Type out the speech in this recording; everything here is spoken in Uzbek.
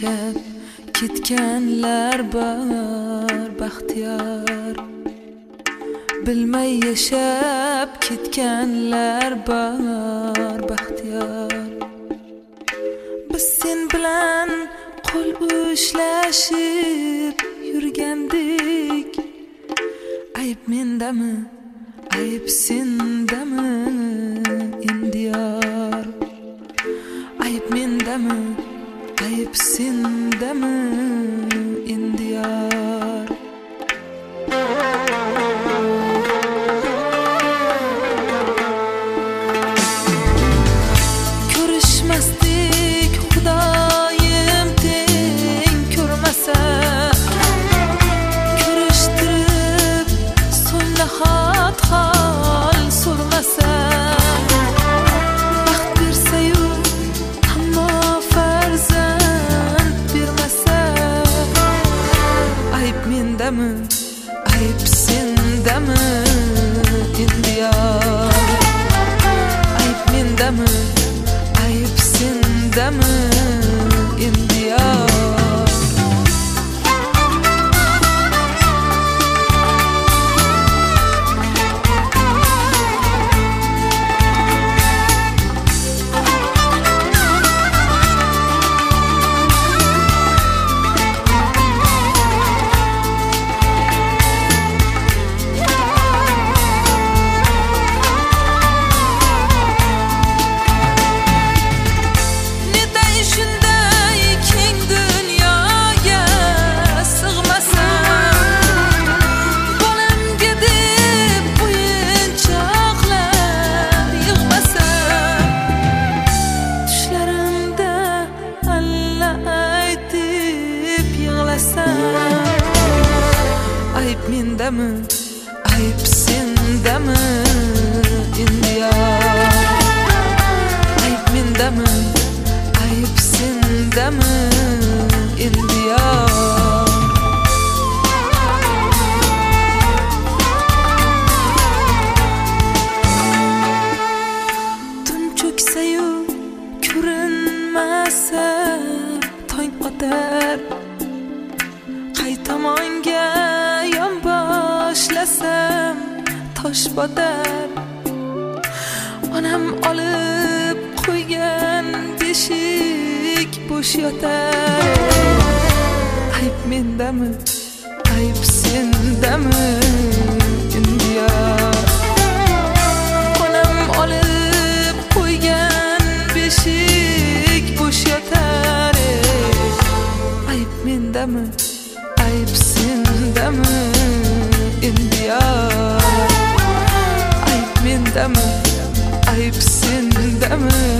yashab ketganlar bor baxtiyor, bilmay yashab ketganlar bor baxtiyor. Biz sen bilan qo'l ushlashib yurgandik, ayb mendami, ayb sendami endi yor? Ayb mendami, ayb sendami endi yor? Ko'rishmasdik Xudoyim teng ko'rmasa, ko'rishtirib so'ng nahot hol so'rmasa, baxt bersa-yu ammo farzand bermasa, ayb mendami, ayb sendami endi yor? Ayb mendami, ayb sendami endi yor? Ayb mendami, ayb sendami endi yor? Ayb mendami, ayb sendami endi yor? Tun cho'ksa-yu ko'rinmasa tong otar, qay tomonga boshlasam tosh botar. Onam olib qo'ygan beshik bo'sh yotar. Ayb mendami, ayb sendami endi yor? Onam olib qo'ygan beshik bo'sh yotar. Ayb mendami, ayb sendami endi yor? Ayb mendami, ayb sendami